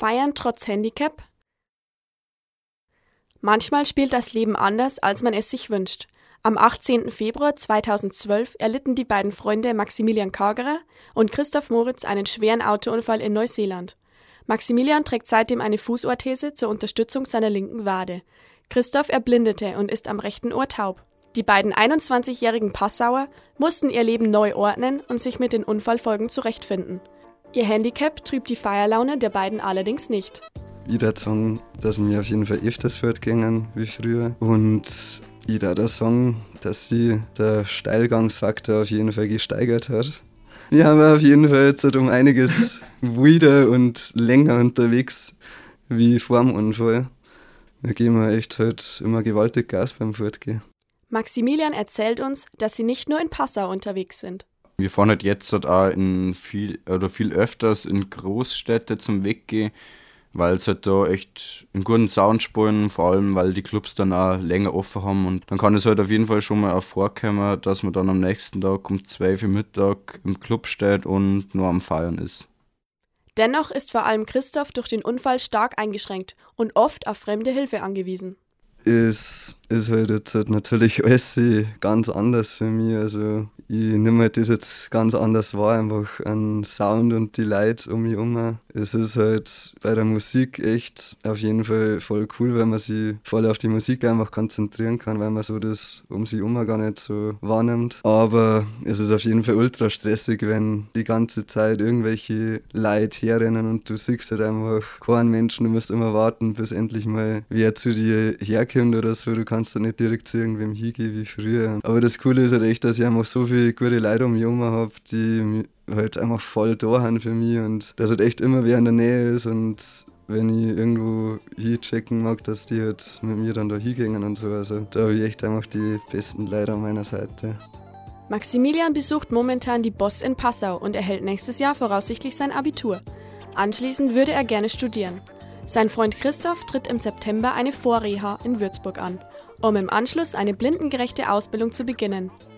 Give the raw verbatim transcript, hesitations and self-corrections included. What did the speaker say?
Feiern trotz Handicap? Manchmal spielt das Leben anders, als man es sich wünscht. Am achtzehnten Februar zweitausendzwölf erlitten die beiden Freunde Maximilian Kargerer und Christoph Moritz einen schweren Autounfall in Neuseeland. Maximilian trägt seitdem eine Fußorthese zur Unterstützung seiner linken Wade. Christoph erblindete und ist am rechten Ohr taub. Die beiden einundzwanzigjährigen Passauer mussten ihr Leben neu ordnen und sich mit den Unfallfolgen zurechtfinden. Ihr Handicap trübt die Feierlaune der beiden allerdings nicht. Ich würde sagen, dass wir auf jeden Fall öfters fortgehen wie früher. Und ich würde sagen, dass sich der Steilgangsfaktor auf jeden Fall gesteigert hat. Wir haben auf jeden Fall jetzt um einiges wilder und länger unterwegs wie vor dem Unfall. Wir geben echt halt immer gewaltig Gas beim Fortgehen. Maximilian erzählt uns, dass sie nicht nur in Passau unterwegs sind. Wir fahren halt jetzt halt auch in viel, oder viel öfters in Großstädte zum Weggehen, weil es halt da echt einen guten Sound spielen, vor allem weil die Clubs dann auch länger offen haben. Und dann kann es halt auf jeden Fall schon mal auch vorkommen, dass man dann am nächsten Tag um zwölf Uhr Mittag im Club steht und nur am Feiern ist. Dennoch ist vor allem Christoph durch den Unfall stark eingeschränkt und oft auf fremde Hilfe angewiesen. Es ist halt jetzt halt natürlich alles ganz anders für mich. Also ich nehme halt das jetzt ganz anders wahr, einfach an Sound und die Leute um mich herum. Es ist halt bei der Musik echt auf jeden Fall voll cool, weil man sich voll auf die Musik einfach konzentrieren kann, weil man so das um sich herum gar nicht so wahrnimmt. Aber es ist auf jeden Fall ultra stressig, wenn die ganze Zeit irgendwelche Leute herrennen und du siehst halt einfach keinen Menschen, du musst immer warten, bis endlich mal wer zu dir herkommt oder so. Du kannst da nicht direkt zu irgendwem hingehen wie früher. Aber das Coole ist halt echt, dass ich einfach so viele gute Leute um mich herum habe, die halt einfach voll da sind für mich und dass halt echt immer wer in der Nähe ist und wenn ich irgendwo hinchecken mag, dass die halt mit mir dann da hingehen und so. Also da habe ich echt einfach die besten Leute an meiner Seite. Maximilian besucht momentan die B O S in Passau und erhält nächstes Jahr voraussichtlich sein Abitur. Anschließend würde er gerne studieren. Sein Freund Christoph tritt im September eine Vorreha in Würzburg an, um im Anschluss eine blindengerechte Ausbildung zu beginnen.